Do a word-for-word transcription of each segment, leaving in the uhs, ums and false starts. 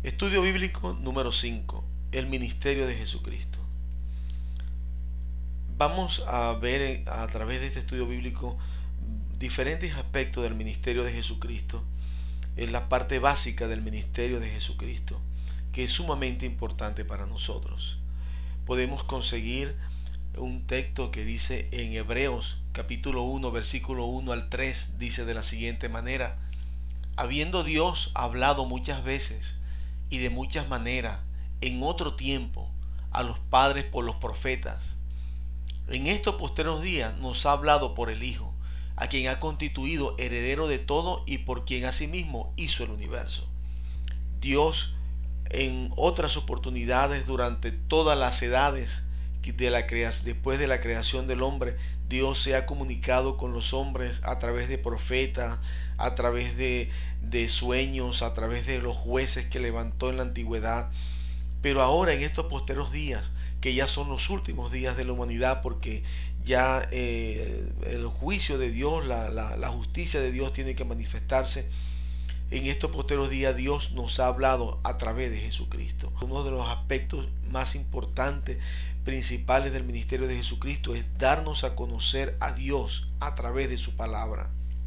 Estudio bíblico número cinco. El ministerio de Jesucristo. Vamos a ver a través de este estudio bíblico diferentes aspectos del ministerio de Jesucristo. Es la parte básica del ministerio de Jesucristo, que es sumamente importante para nosotros. Podemos conseguir un texto que dice en Hebreos capítulo uno versículo uno al tres, dice de la siguiente manera: habiendo Dios hablado muchas veces y de muchas maneras en otro tiempo a los padres por los profetas, en estos posteros días nos ha hablado por el Hijo, a quien ha constituido heredero de todo y por quien asimismo hizo el universo. Dios, en otras oportunidades durante todas las edades de la creación, después de la creación del hombre, Dios se ha comunicado con los hombres a través de profetas, a través de, de sueños, a través de los jueces que levantó en la antigüedad. Pero ahora, en estos posteros días, que ya son los últimos días de la humanidad, porque ya eh, el juicio de Dios, la, la, la justicia de Dios tiene que manifestarse. En estos posteros días Dios nos ha hablado a través de Jesucristo. Uno de los aspectos más importantes, principales del ministerio de Jesucristo es darnos a conocer a Dios a través de su palabra.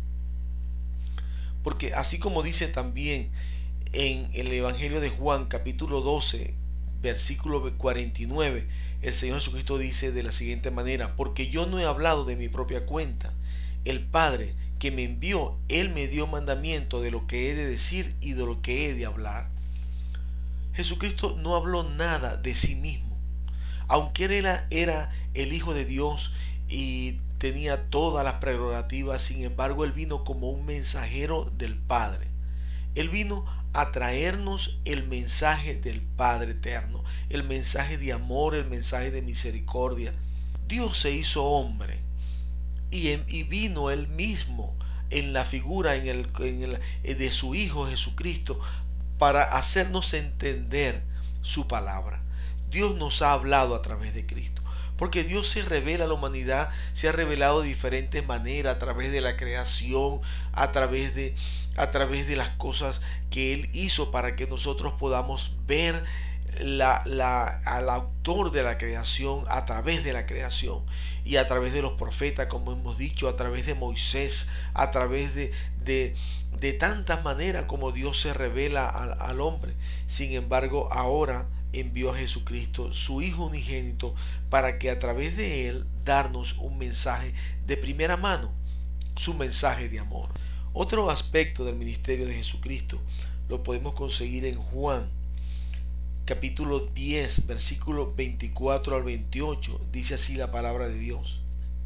Porque así como dice también en el Evangelio de Juan capítulo doce versículo cuarenta y nueve, el Señor Jesucristo dice de la siguiente manera: porque yo no he hablado de mi propia cuenta, el Padre que me envió, Él me dio mandamiento de lo que he de decir y de lo que he de hablar. Jesucristo no habló nada de sí mismo, aunque Él era, era el Hijo de Dios y tenía todas las prerrogativas. Sin embargo, Él vino como un mensajero del Padre. Él vino a traernos el mensaje del Padre eterno, el mensaje de amor, el mensaje de misericordia. Dios se hizo hombre y, en, y vino Él mismo en la figura en el, en el, de su Hijo Jesucristo para hacernos entender su palabra. Dios nos ha hablado a través de Cristo, porque Dios se revela a la humanidad, se ha revelado de diferentes maneras, a través de la creación, a través de, a través de las cosas que Él hizo para que nosotros podamos ver la, la, al autor de la creación a través de la creación, y a través de los profetas, como hemos dicho, a través de Moisés, a través de, de, de tantas maneras como Dios se revela al, al hombre. Sin embargo, ahora envió a Jesucristo, su Hijo unigénito, para que a través de Él darnos un mensaje de primera mano, su mensaje de amor. Otro aspecto del ministerio de Jesucristo lo podemos conseguir en Juan capítulo diez versículo veinticuatro al veintiocho. Dice así la palabra de Dios: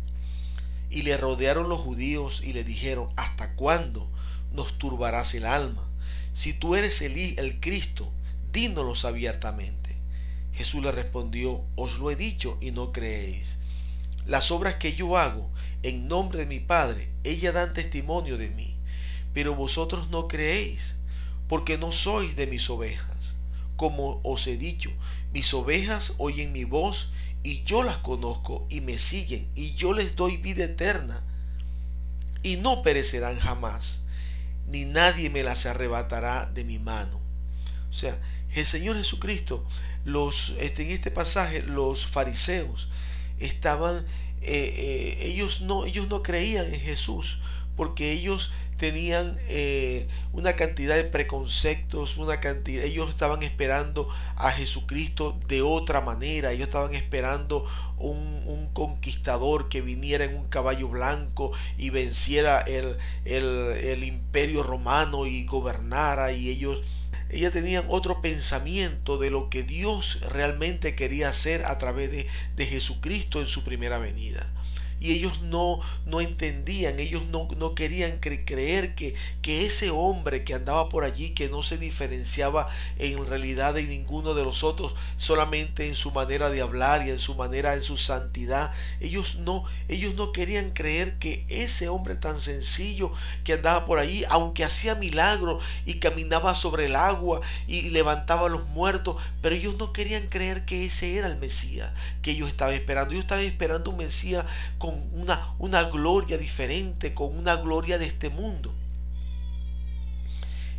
y le rodearon los judíos y le dijeron: ¿hasta cuándo nos turbarás el alma? Si tú eres el, el Cristo, dínolos abiertamente. Jesús le respondió: os lo he dicho y no creéis. Las obras que yo hago en nombre de mi Padre, ellas dan testimonio de mí, pero vosotros no creéis, porque no sois de mis ovejas. Como os he dicho, mis ovejas oyen mi voz, y yo las conozco y me siguen, y yo les doy vida eterna, y no perecerán jamás, ni nadie me las arrebatará de mi mano. O sea, el Señor Jesucristo, los, este, en este pasaje, los fariseos estaban, eh, eh, ellos, no, ellos no creían en Jesús, porque ellos tenían eh, una cantidad de preconceptos, una cantidad, ellos estaban esperando a Jesucristo de otra manera. Ellos estaban esperando un, un conquistador que viniera en un caballo blanco y venciera el, el, el imperio romano y gobernara, y ellos Ellas tenían otro pensamiento de lo que Dios realmente quería hacer a través de, de Jesucristo en su primera venida. Y ellos no, no entendían, ellos no, no querían cre creer que, que ese hombre que andaba por allí, que no se diferenciaba en realidad de ninguno de los otros, solamente en su manera de hablar y en su manera, en su santidad, ellos no, ellos no querían creer que ese hombre tan sencillo que andaba por allí, aunque hacía milagros y caminaba sobre el agua y levantaba a los muertos, pero ellos no querían creer que ese era el Mesías que ellos estaban esperando. Ellos estaban esperando un Mesías con una, una gloria diferente, con una gloria de este mundo.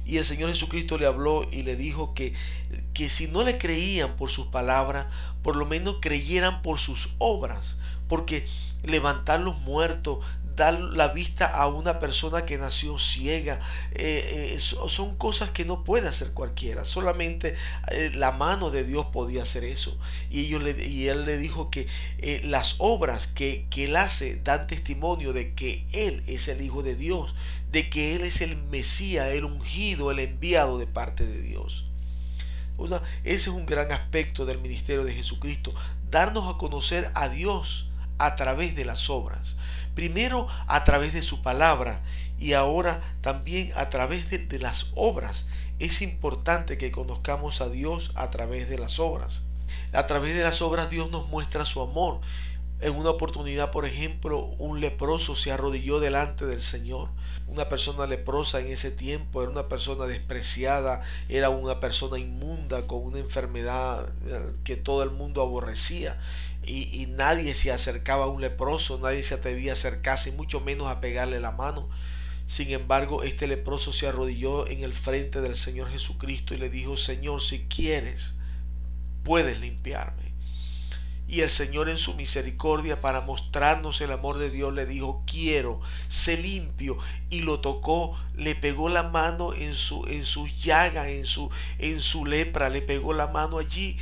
Y el Señor Jesucristo le habló y le dijo que, que si no le creían por sus palabras, por lo menos creyeran por sus obras. Porque levantar los muertos, dar la vista a una persona que nació ciega, eh, eh, son cosas que no puede hacer cualquiera. Solamente eh, la mano de Dios podía hacer eso. Y, ellos le, y él le dijo que eh, las obras que, que él hace dan testimonio de que él es el Hijo de Dios, de que él es el Mesías, el ungido, el enviado de parte de Dios. Una, ese es un gran aspecto del ministerio de Jesucristo, darnos a conocer a Dios a través de las obras. Primero a través de su palabra y ahora también a través de, de las obras. Es importante que conozcamos a Dios a través de las obras. A través de las obras Dios nos muestra su amor. En una oportunidad, por ejemplo, un leproso se arrodilló delante del Señor. Una persona leprosa en ese tiempo era una persona despreciada, era una persona inmunda con una enfermedad que todo el mundo aborrecía. Y, y nadie se acercaba a un leproso, nadie se atrevía a acercarse, mucho menos a pegarle la mano. Sin embargo, este leproso se arrodilló en el frente del Señor Jesucristo y le dijo: Señor, si quieres, puedes limpiarme. Y el Señor, en su misericordia, para mostrarnos el amor de Dios, le dijo: quiero, sé limpio. Y lo tocó, le pegó la mano en su, en su llaga, en su, en su lepra, le pegó la mano allí.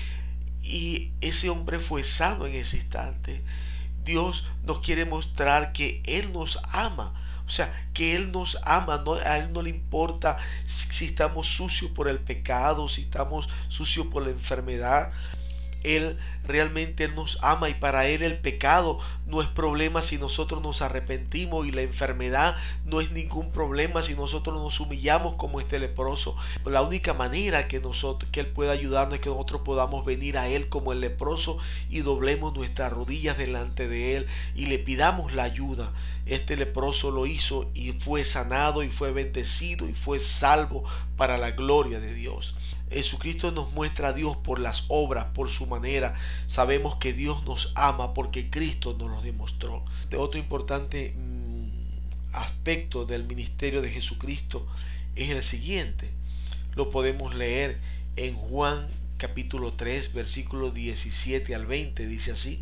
Y ese hombre fue sano en ese instante. Dios nos quiere mostrar que Él nos ama. O sea, que Él nos ama. No, a Él no le importa si estamos sucios por el pecado, si estamos sucios por la enfermedad. Él realmente Él nos ama, y para Él el pecado no es problema si nosotros nos arrepentimos, y la enfermedad no es ningún problema si nosotros nos humillamos como este leproso. La única manera que, nosotros, que Él pueda ayudarnos es que nosotros podamos venir a Él como el leproso y doblemos nuestras rodillas delante de Él y le pidamos la ayuda. Este leproso lo hizo y fue sanado y fue bendecido y fue salvo para la gloria de Dios. Jesucristo nos muestra a Dios por las obras, por su manera. Sabemos que Dios nos ama porque Cristo nos lo demostró. Otro importante mmm, aspecto del ministerio de Jesucristo es el siguiente. Lo podemos leer en Juan capítulo tres, versículos diecisiete al veinte. Dice así: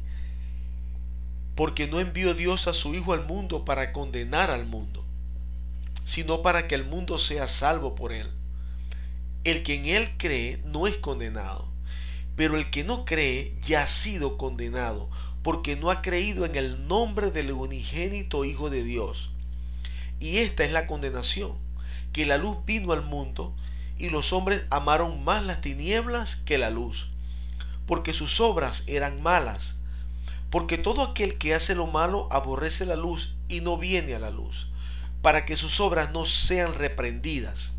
porque no envió Dios a su Hijo al mundo para condenar al mundo, sino para que el mundo sea salvo por él. El que en Él cree no es condenado, pero el que no cree ya ha sido condenado, porque no ha creído en el nombre del unigénito Hijo de Dios. Y esta es la condenación, que la luz vino al mundo, y los hombres amaron más las tinieblas que la luz, porque sus obras eran malas. Porque todo aquel que hace lo malo aborrece la luz y no viene a la luz, para que sus obras no sean reprendidas.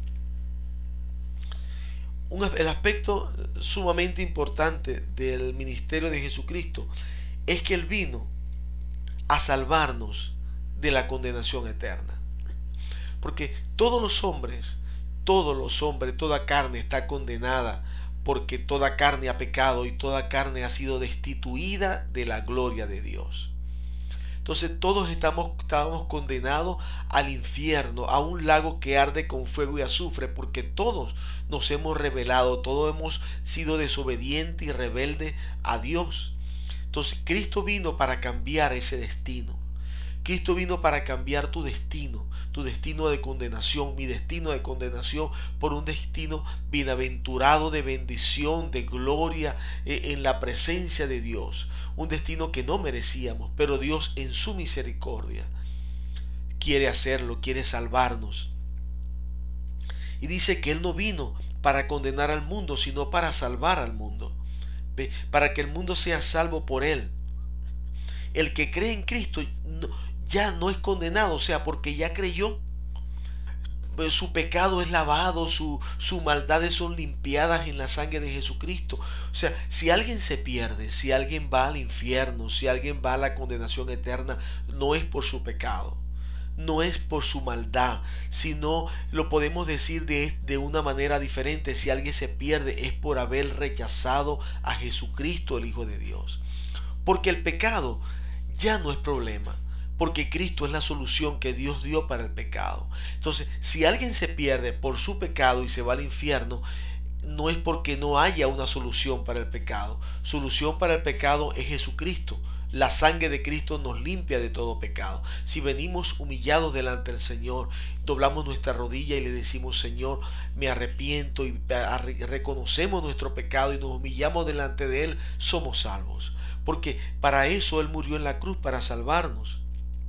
Un, el aspecto sumamente importante del ministerio de Jesucristo es que Él vino a salvarnos de la condenación eterna. Porque todos los hombres, todos los hombres, toda carne está condenada, porque toda carne ha pecado y toda carne ha sido destituida de la gloria de Dios. Entonces todos estamos, estamos condenados al infierno, a un lago que arde con fuego y azufre, porque todos nos hemos rebelado, todos hemos sido desobedientes y rebeldes a Dios. Entonces Cristo vino para cambiar ese destino. Cristo vino para cambiar tu destino, tu destino de condenación, mi destino de condenación, por un destino bienaventurado de bendición, de gloria en la presencia de Dios. Un destino que no merecíamos, pero Dios en su misericordia quiere hacerlo, quiere salvarnos. Y dice que Él no vino para condenar al mundo, sino para salvar al mundo, ¿ve? Para que el mundo sea salvo por Él. El que cree en Cristo no, ya no es condenado, o sea, porque ya creyó. Su pecado es lavado, su, sus maldades son limpiadas en la sangre de Jesucristo. O sea, si alguien se pierde, si alguien va al infierno, si alguien va a la condenación eterna, no es por su pecado, no es por su maldad, sino lo podemos decir de, de una manera diferente. Si alguien se pierde es por haber rechazado a Jesucristo, el Hijo de Dios. Porque el pecado ya no es problema. porque Cristo es la solución que Dios dio para el pecado. Entonces, si alguien se pierde por su pecado y se va al infierno, no es porque no haya una solución para el pecado. Solución para el pecado es Jesucristo. La sangre de Cristo nos limpia de todo pecado. Si venimos humillados delante del Señor, doblamos nuestra rodilla y le decimos: Señor, me arrepiento, y reconocemos nuestro pecado y nos humillamos delante de Él, somos salvos. Porque para eso Él murió en la cruz, para salvarnos.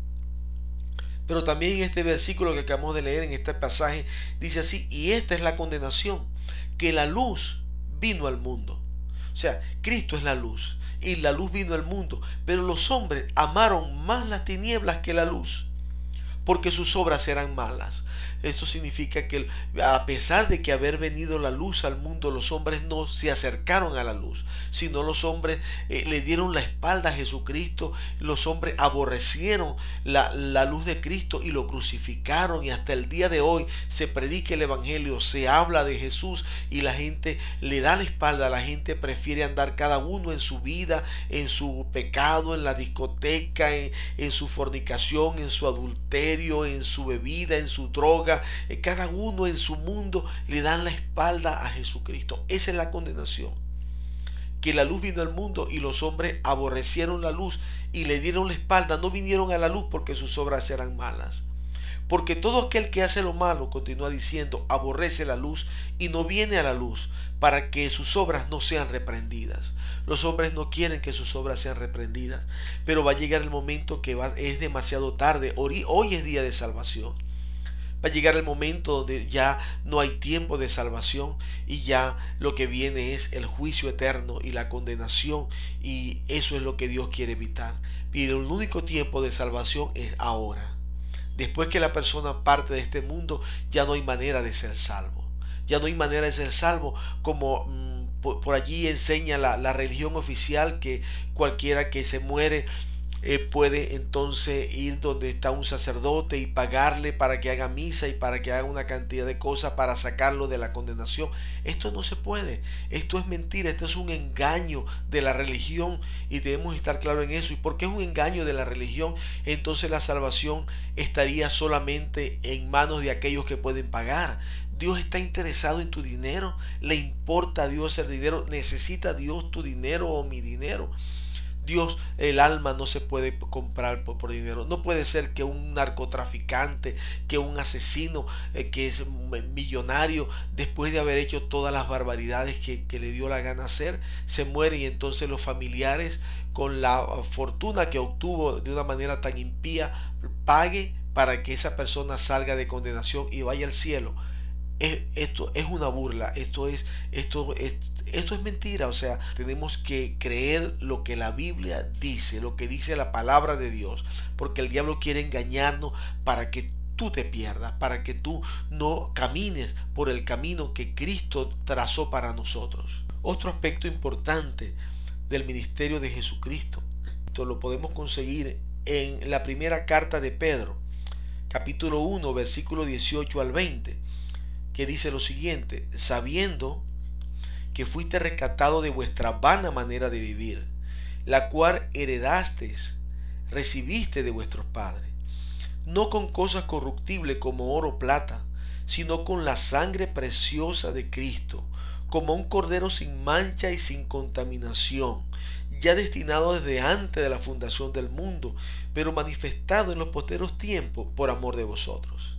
Pero también en este versículo que acabamos de leer, en este pasaje, dice así: y esta es la condenación, que la luz vino al mundo. O sea, Cristo es la luz y la luz vino al mundo, pero los hombres amaron más las tinieblas que la luz, porque sus obras eran malas. Esto significa que a pesar de que haber venido la luz al mundo, los hombres no se acercaron a la luz, sino los hombres eh, le dieron la espalda a Jesucristo. Los hombres aborrecieron la, la luz de Cristo y lo crucificaron, y hasta el día de hoy se predica el evangelio, se habla de Jesús y la gente le da la espalda. La gente prefiere andar cada uno en su vida, en su pecado, en la discoteca, en, en su fornicación, en su adulterio, en su bebida, en su droga. Cada uno en su mundo le dan la espalda a Jesucristo. Esa es la condenación, que la luz vino al mundo y los hombres aborrecieron la luz y le dieron la espalda. No vinieron a la luz porque sus obras eran malas. Porque todo aquel que hace lo malo, continúa diciendo, aborrece la luz y no viene a la luz, para que sus obras no sean reprendidas. Los hombres no quieren que sus obras sean reprendidas, pero va a llegar el momento que va, es demasiado tarde. Hoy, hoy es día de salvación. Va a llegar el momento donde ya no hay tiempo de salvación y ya lo que viene es el juicio eterno y la condenación, y eso es lo que Dios quiere evitar. Pero el único tiempo de salvación es ahora. Después que la persona parte de este mundo, ya no hay manera de ser salvo. Ya no hay manera de ser salvo, como mmm, por, por allí enseña la, la religión oficial, que cualquiera que se muere Eh, puede entonces ir donde está un sacerdote y pagarle para que haga misa y para que haga una cantidad de cosas para sacarlo de la condenación. Esto no se puede. Esto es mentira. Esto es un engaño de la religión, y debemos estar claros en eso. ¿Y por qué es un engaño de la religión? Entonces la salvación estaría solamente en manos de aquellos que pueden pagar. Dios está interesado en tu dinero. ¿Le importa a Dios el dinero? ¿Necesita Dios tu dinero o mi dinero? Dios, el alma no se puede comprar por, por dinero. No puede ser que un narcotraficante, que un asesino, eh, que es millonario, después de haber hecho todas las barbaridades que, que le dio la gana hacer, se muere, y entonces los familiares, con la fortuna que obtuvo de una manera tan impía, pague para que esa persona salga de condenación y vaya al cielo. Esto es una burla, esto es, esto, es, esto es mentira. O sea, tenemos que creer lo que la Biblia dice, lo que dice la palabra de Dios, porque el diablo quiere engañarnos para que tú te pierdas, para que tú no camines por el camino que Cristo trazó para nosotros. Otro aspecto importante del ministerio de Jesucristo, esto lo podemos conseguir en la primera carta de Pedro, capítulo uno, versículo dieciocho al veinte. Que dice lo siguiente: sabiendo que fuiste rescatado de vuestra vana manera de vivir, la cual heredasteis, recibiste de vuestros padres, no con cosas corruptibles como oro o plata, sino con la sangre preciosa de Cristo, como un cordero sin mancha y sin contaminación, ya destinado desde antes de la fundación del mundo, pero manifestado en los posteros tiempos por amor de vosotros.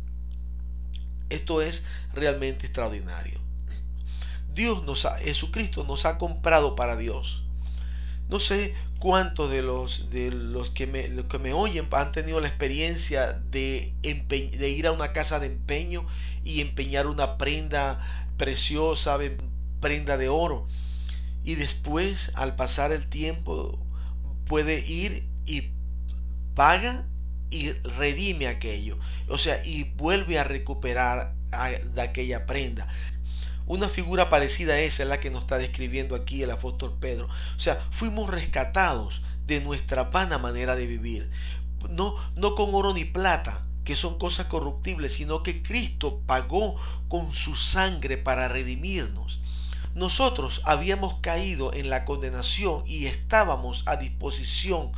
Esto es realmente extraordinario. Dios nos ha, Jesucristo nos ha comprado para Dios. No sé cuántos de los, de los, que, me, los que me oyen han tenido la experiencia de, empe, de ir a una casa de empeño y empeñar una prenda preciosa, prenda de oro. Y después, al pasar el tiempo, puede ir y paga y redime aquello, o sea, y vuelve a recuperar a, de aquella prenda. Una figura parecida a esa es la que nos está describiendo aquí el apóstol Pedro. O sea, fuimos rescatados de nuestra vana manera de vivir, no, no con oro ni plata, que son cosas corruptibles, sino que Cristo pagó con su sangre para redimirnos. Nosotros habíamos caído en la condenación y estábamos a disposición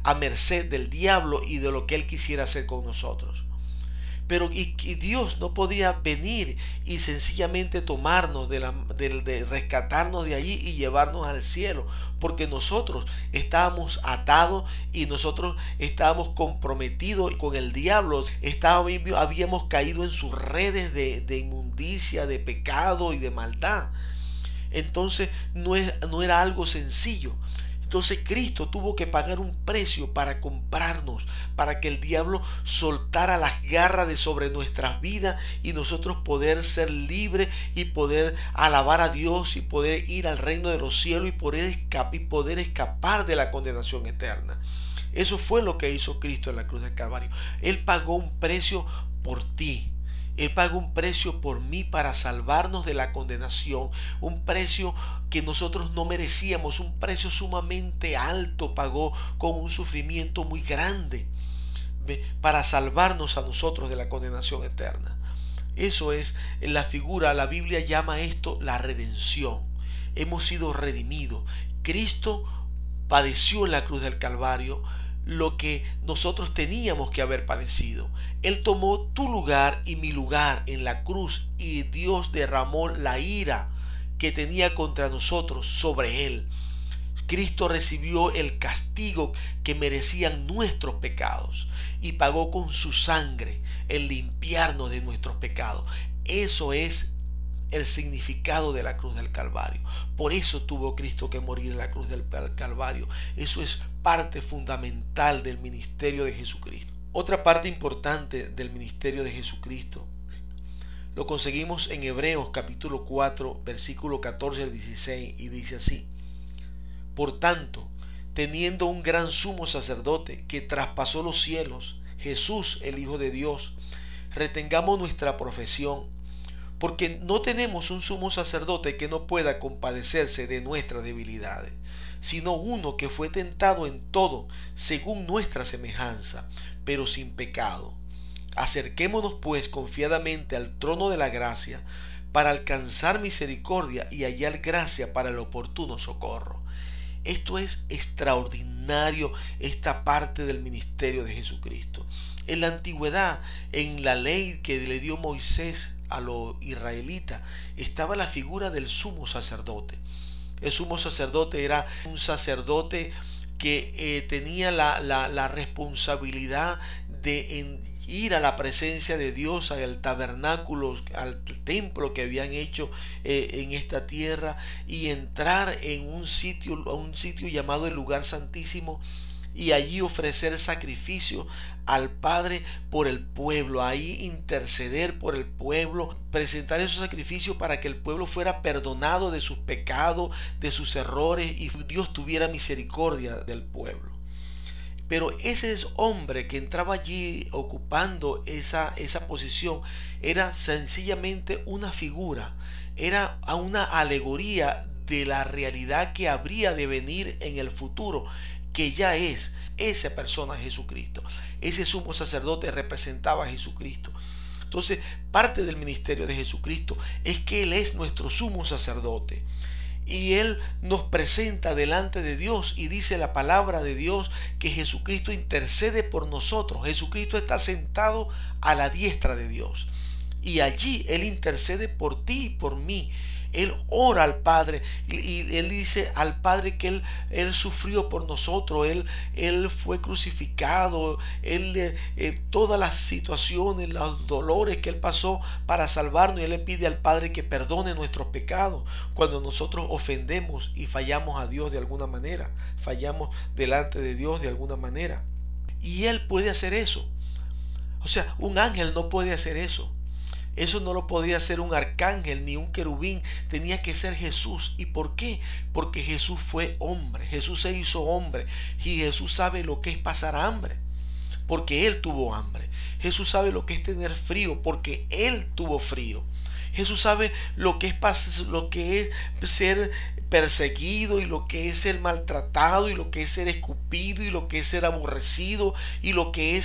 a merced del diablo y de lo que él quisiera hacer con nosotros. Pero y, y Dios no podía venir y sencillamente tomarnos, de, la, de, de rescatarnos de allí y llevarnos al cielo, porque nosotros estábamos atados y nosotros estábamos comprometidos con el diablo. Estábamos, habíamos caído en sus redes de, de inmundicia, de pecado y de maldad. Entonces no, es, no era algo sencillo. Entonces Cristo tuvo que pagar un precio para comprarnos, para que el diablo soltara las garras de sobre nuestras vidas y nosotros poder ser libres y poder alabar a Dios y poder ir al reino de los cielos y poder escapar, y poder escapar de la condenación eterna. Eso fue lo que hizo Cristo en la cruz del Calvario. Él pagó un precio por ti. Él pagó un precio por mí para salvarnos de la condenación, un precio que nosotros no merecíamos, un precio sumamente alto pagó con un sufrimiento muy grande para salvarnos a nosotros de la condenación eterna. Eso es la figura, la Biblia llama esto la redención. Hemos sido redimidos. Cristo padeció en la cruz del Calvario lo que nosotros teníamos que haber padecido. Él tomó tu lugar y mi lugar en la cruz y Dios derramó la ira que tenía contra nosotros sobre él. Cristo recibió el castigo que merecían nuestros pecados y pagó con su sangre el limpiarnos de nuestros pecados. Eso es el significado de la cruz del Calvario. Por eso tuvo Cristo que morir en la cruz del Calvario. Eso es parte fundamental del ministerio de Jesucristo. Otra parte importante del ministerio de Jesucristo lo conseguimos en Hebreos capítulo cuatro, versículo catorce al dieciséis, y dice así: por tanto, teniendo un gran sumo sacerdote que traspasó los cielos, Jesús, el Hijo de Dios, retengamos nuestra profesión, porque no tenemos un sumo sacerdote que no pueda compadecerse de nuestras debilidades, sino uno que fue tentado en todo según nuestra semejanza, pero sin pecado. Acerquémonos pues confiadamente al trono de la gracia para alcanzar misericordia y hallar gracia para el oportuno socorro. Esto es extraordinario, esta parte del ministerio de Jesucristo. En la antigüedad, en la ley que le dio Moisés a los israelitas, estaba la figura del sumo sacerdote. El sumo sacerdote era un sacerdote que eh, tenía la, la, la responsabilidad de en, ir a la presencia de Dios, al tabernáculo, al templo que habían hecho eh, en esta tierra, y entrar en un sitio, a un sitio llamado el lugar santísimo, y allí ofrecer sacrificio al Padre por el pueblo, ahí interceder por el pueblo, presentar esos sacrificios para que el pueblo fuera perdonado de sus pecados, de sus errores, y Dios tuviera misericordia del pueblo. Pero ese hombre que entraba allí ocupando esa, esa posición era sencillamente una figura, era una alegoría de la realidad que habría de venir en el futuro, que ya es esa persona, Jesucristo. Ese sumo sacerdote representaba a Jesucristo. Entonces, parte del ministerio de Jesucristo es que Él es nuestro sumo sacerdote. Y Él nos presenta delante de Dios, y dice la palabra de Dios que Jesucristo intercede por nosotros. Jesucristo está sentado a la diestra de Dios, y allí Él intercede por ti y por mí. Él ora al Padre y, y Él dice al Padre que Él, él sufrió por nosotros, Él, él fue crucificado, Él, eh, todas las situaciones, los dolores que Él pasó para salvarnos, y Él le pide al Padre que perdone nuestros pecados cuando nosotros ofendemos y fallamos a Dios de alguna manera, fallamos delante de Dios de alguna manera. Y Él puede hacer eso. O sea, un ángel no puede hacer eso. Eso no lo podría hacer un arcángel ni un querubín. Tenía que ser Jesús. ¿Y por qué? Porque Jesús fue hombre. Jesús se hizo hombre. Y Jesús sabe lo que es pasar hambre, porque Él tuvo hambre. Jesús sabe lo que es tener frío, porque Él tuvo frío. Jesús sabe lo que es, lo que es ser perseguido, y lo que es ser maltratado, y lo que es ser escupido, y lo que es ser aborrecido, y lo que es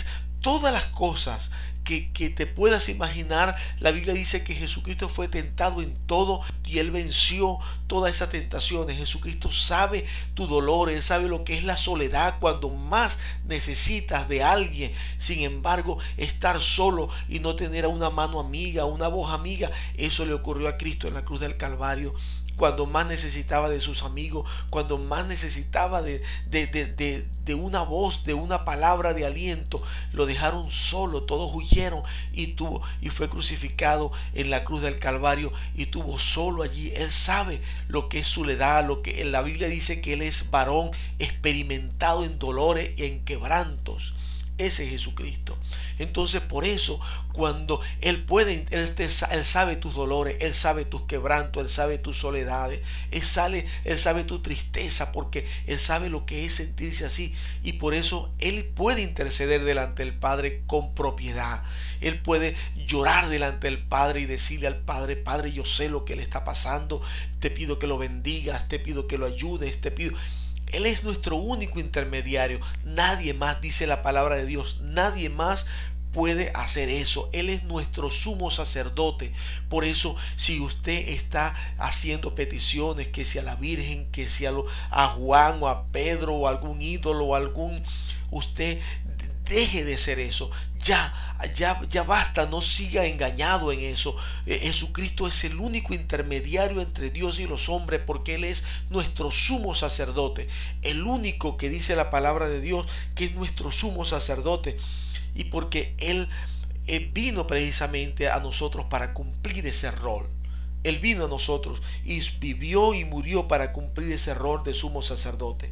todas las cosas que, que te puedas imaginar. La Biblia dice que Jesucristo fue tentado en todo y Él venció todas esas tentaciones. Jesucristo sabe tu dolor, Él sabe lo que es la soledad cuando más necesitas de alguien. Sin embargo, estar solo y no tener a una mano amiga, una voz amiga, eso le ocurrió a Cristo en la cruz del Calvario. Cuando más necesitaba de sus amigos, cuando más necesitaba de, de, de, de, de una voz, de una palabra de aliento, lo dejaron solo, todos huyeron y tuvo y fue crucificado en la cruz del Calvario y tuvo solo allí. Él sabe lo que es soledad, lo que en la Biblia dice que Él es varón experimentado en dolores y en quebrantos. Ese es Jesucristo. Entonces, por eso, cuando Él puede, Él, te, él sabe tus dolores, Él sabe tus quebrantos, Él sabe tus soledades, Él sabe, Él sabe tu tristeza, porque Él sabe lo que es sentirse así. Y por eso Él puede interceder delante del Padre con propiedad. Él puede llorar delante del Padre y decirle al Padre: Padre, yo sé lo que le está pasando, te pido que lo bendigas, te pido que lo ayudes, te pido... Él es nuestro único intermediario. Nadie más, dice la palabra de Dios, nadie más puede hacer eso. Él es nuestro sumo sacerdote. Por eso, si usted está haciendo peticiones, que sea a la Virgen, que sea a Juan o a Pedro o a algún ídolo o algún... Usted deje de hacer eso. Ya, ya, ya basta, no siga engañado en eso. Eh, Jesucristo es el único intermediario entre Dios y los hombres, porque Él es nuestro sumo sacerdote. El único que dice la palabra de Dios que es nuestro sumo sacerdote. Y porque Él, Él vino precisamente a nosotros para cumplir ese rol. Él vino a nosotros y vivió y murió para cumplir ese rol de sumo sacerdote.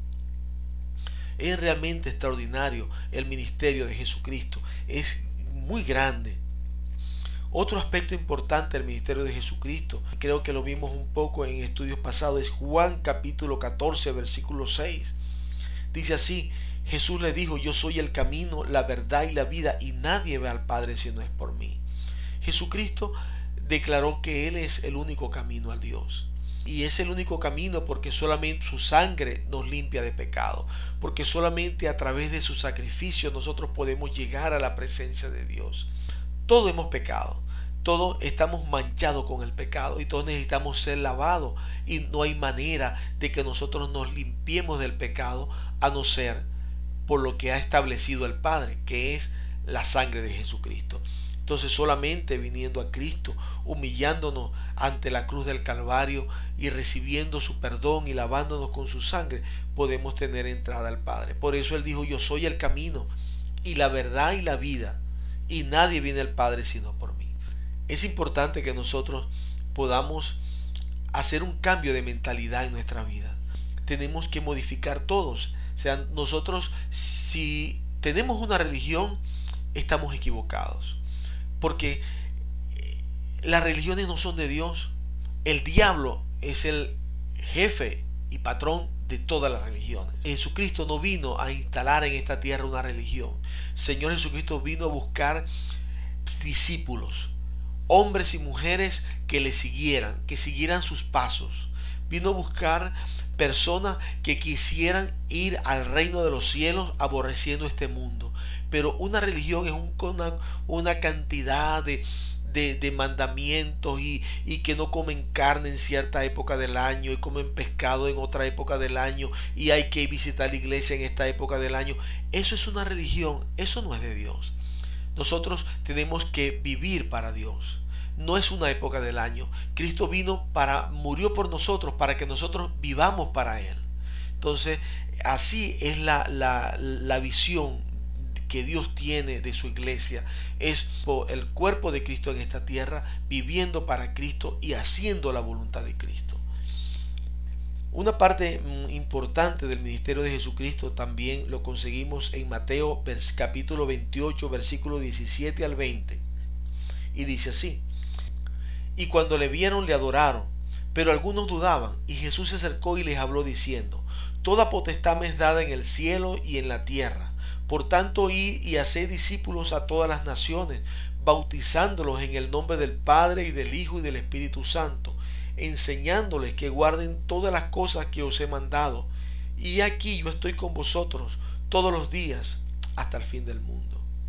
Es realmente extraordinario el ministerio de Jesucristo. Es muy grande. Otro aspecto importante del ministerio de Jesucristo, creo que lo vimos un poco en estudios pasados, es Juan capítulo catorce, versículo seis. Dice así: Jesús le dijo: yo soy el camino, la verdad y la vida, y nadie ve al Padre si no es por mí. Jesucristo declaró que Él es el único camino al Dios. Y es el único camino porque solamente su sangre nos limpia de pecado. Porque solamente a través de su sacrificio nosotros podemos llegar a la presencia de Dios. Todos hemos pecado. Todos estamos manchados con el pecado y todos necesitamos ser lavados. Y no hay manera de que nosotros nos limpiemos del pecado a no ser por lo que ha establecido el Padre, que es la sangre de Jesucristo. Entonces solamente viniendo a Cristo, humillándonos ante la cruz del Calvario y recibiendo su perdón y lavándonos con su sangre, podemos tener entrada al Padre. Por eso Él dijo: yo soy el camino y la verdad y la vida, y nadie viene al Padre sino por mí. Es importante que nosotros podamos hacer un cambio de mentalidad en nuestra vida. Tenemos que modificar todos. O sea, nosotros, si tenemos una religión, estamos equivocados. Porque las religiones no son de Dios. El diablo es el jefe y patrón de todas las religiones. Jesucristo no vino a instalar en esta tierra una religión. El Señor Jesucristo vino a buscar discípulos, hombres y mujeres que le siguieran, que siguieran sus pasos. Vino a buscar personas que quisieran ir al reino de los cielos aborreciendo este mundo. Pero una religión es un, una, una cantidad de, de, de mandamientos y, y que no comen carne en cierta época del año y comen pescado en otra época del año y hay que visitar la iglesia en esta época del año. Eso es una religión, eso no es de Dios. Nosotros tenemos que vivir para Dios. No es una época del año. Cristo vino para, murió por nosotros para que nosotros vivamos para Él. Entonces, así es la, la, la visión que Dios tiene de su iglesia. Es el cuerpo de Cristo en esta tierra, viviendo para Cristo y haciendo la voluntad de Cristo. Una parte importante del ministerio de Jesucristo también lo conseguimos en Mateo capítulo veintiocho, versículo diecisiete al veinte. Y dice así: y cuando le vieron le adoraron, pero algunos dudaban, y Jesús se acercó y les habló diciendo: toda potestad me es dada en el cielo y en la tierra. Por tanto, id y haced discípulos a todas las naciones, bautizándolos en el nombre del Padre y del Hijo y del Espíritu Santo, enseñándoles que guarden todas las cosas que os he mandado. Y aquí yo estoy con vosotros todos los días hasta el fin del mundo.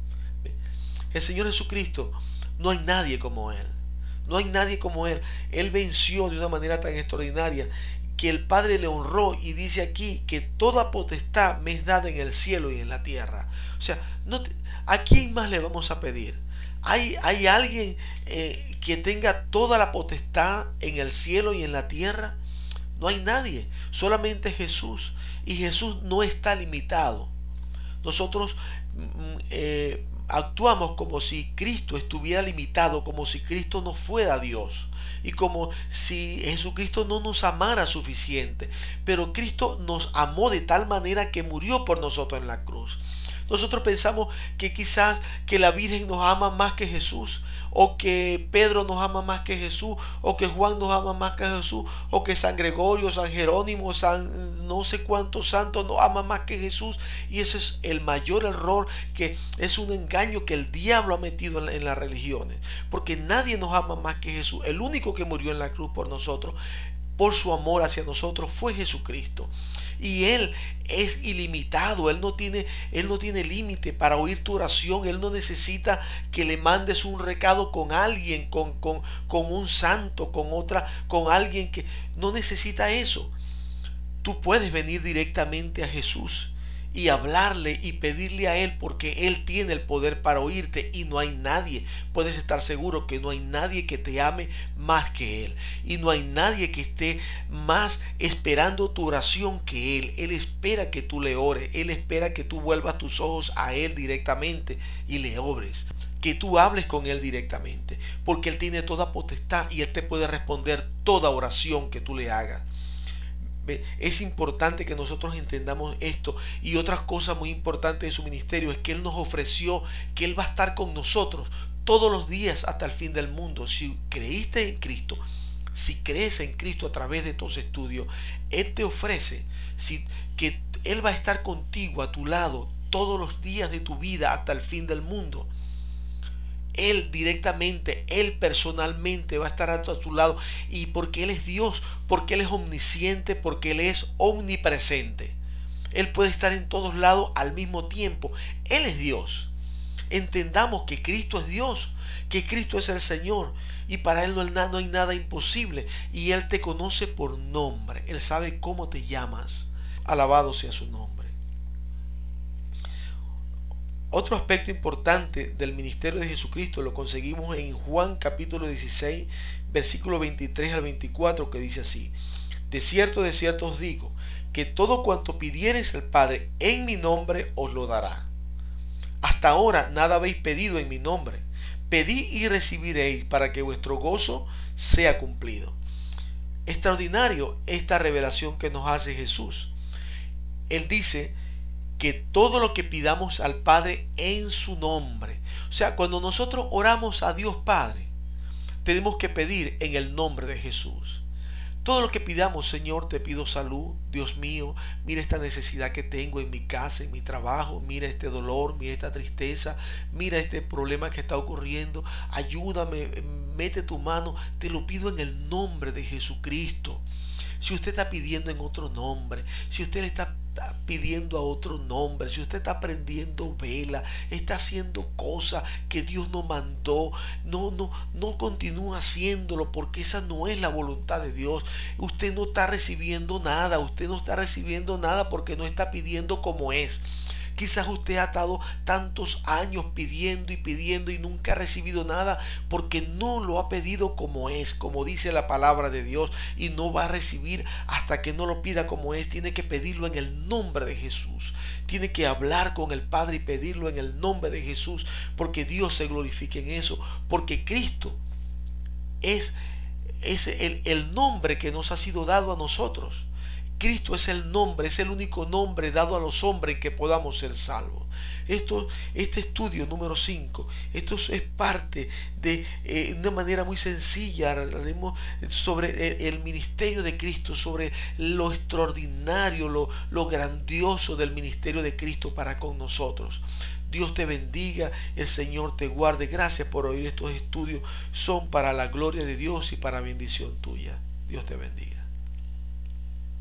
El Señor Jesucristo, no hay nadie como Él. No hay nadie como Él. Él venció de una manera tan extraordinaria que el Padre le honró, y dice aquí que toda potestad me es dada en el cielo y en la tierra. O sea, no te, ¿a quién más le vamos a pedir? ¿Hay, hay alguien eh, que tenga toda la potestad en el cielo y en la tierra? No hay nadie, solamente Jesús. Y Jesús no está limitado. Nosotros eh, actuamos como si Cristo estuviera limitado, como si Cristo no fuera Dios y como si Jesucristo no nos amara suficiente. Pero Cristo nos amó de tal manera que murió por nosotros en la cruz. Nosotros pensamos que quizás que la Virgen nos ama más que Jesús, o que Pedro nos ama más que Jesús, o que Juan nos ama más que Jesús, o que San Gregorio, San Jerónimo, San no sé cuántos santos nos ama más que Jesús. Y ese es el mayor error, que es un engaño que el diablo ha metido en, la, en las religiones, porque nadie nos ama más que Jesús. El único que murió en la cruz por nosotros, por su amor hacia nosotros, fue Jesucristo. Y Él es ilimitado. Él no tiene, Él no tiene límite para oír tu oración. Él no necesita que le mandes un recado con alguien, con, con, con un santo, con otra, con alguien que no necesita eso. Tú puedes venir directamente a Jesús y hablarle y pedirle a Él, porque Él tiene el poder para oírte, y no hay nadie, puedes estar seguro que no hay nadie que te ame más que Él, y no hay nadie que esté más esperando tu oración que Él. Él espera que tú le ores, Él espera que tú vuelvas tus ojos a Él directamente y le obres, que tú hables con Él directamente, porque Él tiene toda potestad y Él te puede responder toda oración que tú le hagas. Es importante que nosotros entendamos esto. Y otra cosa muy importante de su ministerio es que Él nos ofreció que Él va a estar con nosotros todos los días hasta el fin del mundo. Si creíste en Cristo, si crees en Cristo a través de estos estudios, Él te ofrece si, que Él va a estar contigo, a tu lado, todos los días de tu vida hasta el fin del mundo. Él directamente, Él personalmente va a estar a tu lado, y porque Él es Dios, porque Él es omnisciente, porque Él es omnipresente. Él puede estar en todos lados al mismo tiempo. Él es Dios. Entendamos que Cristo es Dios, que Cristo es el Señor, y para Él no hay nada imposible, y Él te conoce por nombre. Él sabe cómo te llamas. Alabado sea su nombre. Otro aspecto importante del ministerio de Jesucristo lo conseguimos en Juan capítulo dieciséis, versículo veintitrés al veinticuatro, que dice así: de cierto, de cierto os digo, que todo cuanto pidiereis al Padre en mi nombre os lo dará. Hasta ahora nada habéis pedido en mi nombre. Pedid y recibiréis, para que vuestro gozo sea cumplido. Extraordinario esta revelación que nos hace Jesús. Él dice que todo lo que pidamos al Padre en su nombre. O sea, cuando nosotros oramos a Dios Padre, tenemos que pedir en el nombre de Jesús. Todo lo que pidamos: Señor, te pido salud, Dios mío, mira esta necesidad que tengo en mi casa, en mi trabajo, mira este dolor, mira esta tristeza, mira este problema que está ocurriendo, ayúdame, mete tu mano, te lo pido en el nombre de Jesucristo. Si usted está pidiendo en otro nombre, si usted le está pidiendo a otro nombre, si usted está prendiendo vela, está haciendo cosas que Dios no mandó, no, no, no continúa haciéndolo, porque esa no es la voluntad de Dios. Usted no está recibiendo nada, usted no está recibiendo nada porque no está pidiendo como es. Quizás usted ha estado tantos años pidiendo y pidiendo y nunca ha recibido nada porque no lo ha pedido como es, como dice la palabra de Dios, y no va a recibir hasta que no lo pida como es. Tiene que pedirlo en el nombre de Jesús. Tiene que hablar con el Padre y pedirlo en el nombre de Jesús, porque Dios se glorifique en eso, porque Cristo es, es el, el nombre que nos ha sido dado a nosotros. Cristo es el nombre, es el único nombre dado a los hombres en que podamos ser salvos. Esto, este estudio número cinco, esto es parte de eh, una manera muy sencilla. Hablaremos sobre el ministerio de Cristo, sobre lo extraordinario, lo, lo grandioso del ministerio de Cristo para con nosotros. Dios te bendiga, el Señor te guarde. Gracias por oír estos estudios, son para la gloria de Dios y para bendición tuya. Dios te bendiga.